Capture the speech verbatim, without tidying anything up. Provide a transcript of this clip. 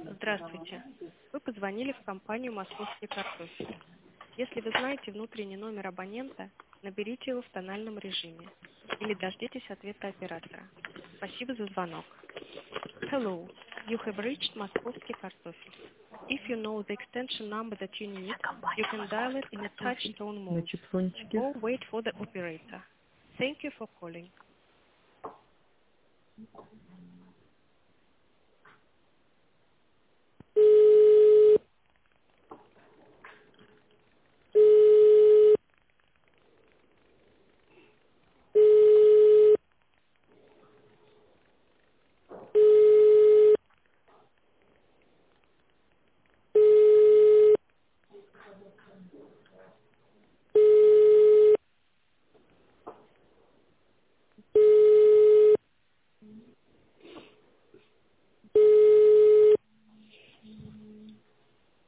Здравствуйте. Вы позвонили в компанию «Московский картофель». Если вы знаете внутренний номер абонента, наберите его в тональном режиме или дождитесь ответа оператора. Спасибо за звонок. Hello. You have reached Moskovsky Kartoffel. If you know the extension number that you need, you can dial it in a touch tone На mode чипсончике. or wait for the operator. Thank you for calling.